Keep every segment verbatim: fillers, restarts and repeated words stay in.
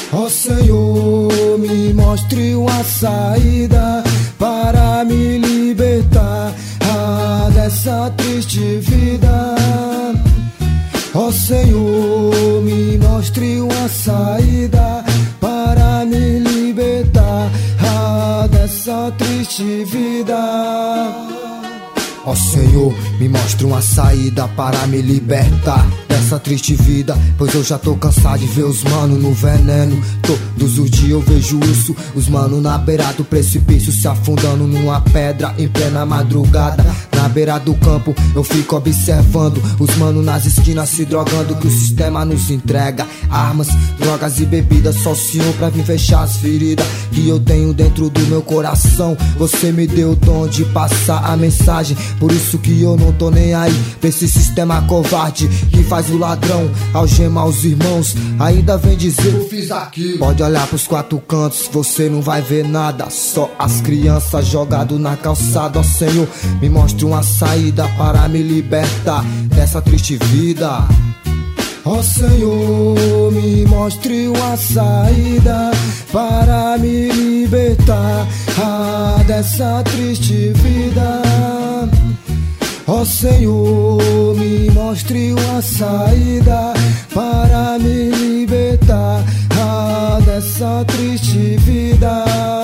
Ó Senhor, me mostre uma saída para me libertar ah, dessa triste vida. Ó Senhor, me mostre uma saída para me libertar ah, dessa triste vida. Ó Senhor, me mostre uma saída para me libertar dessa triste vida, pois eu já tô cansado de ver os mano no veneno. Todos os dias eu vejo isso, os mano na beira do precipício, se afundando numa pedra em plena madrugada. Na beira do campo eu fico observando os mano nas esquinas se drogando, que o sistema nos entrega armas, drogas e bebidas, só o Senhor pra vir fechar as feridas que eu tenho dentro do meu coração. Você me deu o dom de passar a mensagem, por isso que eu não tô nem aí pra esse sistema covarde que faz o ladrão algemar os irmãos. Ainda vem dizer eu fiz aquilo. Pode olhar pros quatro cantos, você não vai ver nada, só as crianças jogadas na calçada. Ó Senhor, me mostre uma saída para me libertar dessa triste vida. Ó Senhor, me mostre uma saída para me libertar ah, dessa triste vida. Ó Senhor, me mostre uma saída para me libertar ah, dessa triste vida.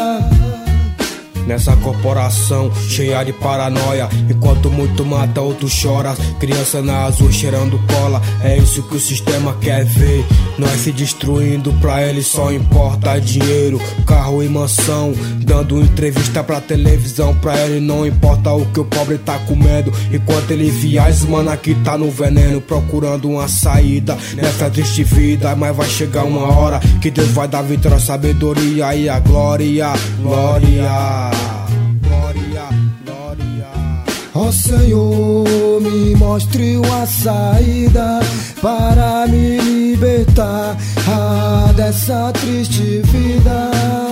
Nessa corporação cheia de paranoia, enquanto muito mata, outro chora. Criança na azul cheirando cola, é isso que o sistema quer ver. Nós se destruindo, pra ele só importa dinheiro, carro e mansão. Dando entrevista pra televisão, pra ele não importa o que o pobre tá comendo. Enquanto ele viaja, mano, aqui tá no veneno, procurando uma saída nessa triste vida. Mas vai chegar uma hora que Deus vai dar vitória, sabedoria e a glória, glória. Ó Senhor, me mostre uma saída para me libertar ah, dessa triste vida.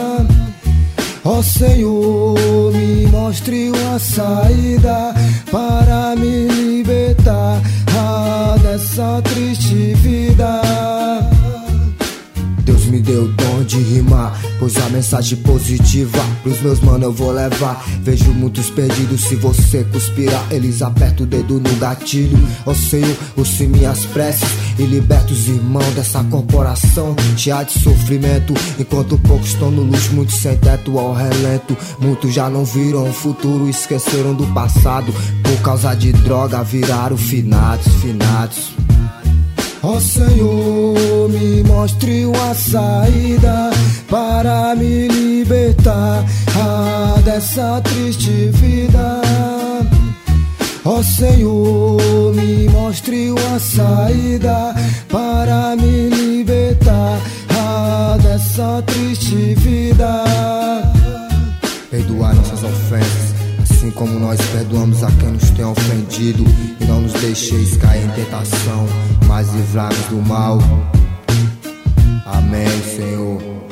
Ó Senhor, me mostre uma saída para me libertar ah, dessa triste vida. Deus me deu o dom de rimar, pois a mensagem positiva pros meus mano eu vou levar. Vejo muitos perdidos, se você conspirar, eles apertam o dedo no gatilho. Ó Senhor, ouça minhas preces e liberta os irmãos dessa corporação cheia de sofrimento. Enquanto poucos estão no luxo, muitos sem teto ao relento. Muitos já não viram o futuro, esqueceram do passado, por causa de droga viraram finados, finados. Ó Senhor, me mostre uma saída para me libertar ah, dessa triste vida. Ó Senhor, me mostre uma saída para me libertar ah, dessa triste vida. Perdoar nossas ofensas, assim como nós perdoamos a quem nos tem ofendido, e não nos deixeis cair em tentação, mas livrai-nos do mal. Amém, Senhor.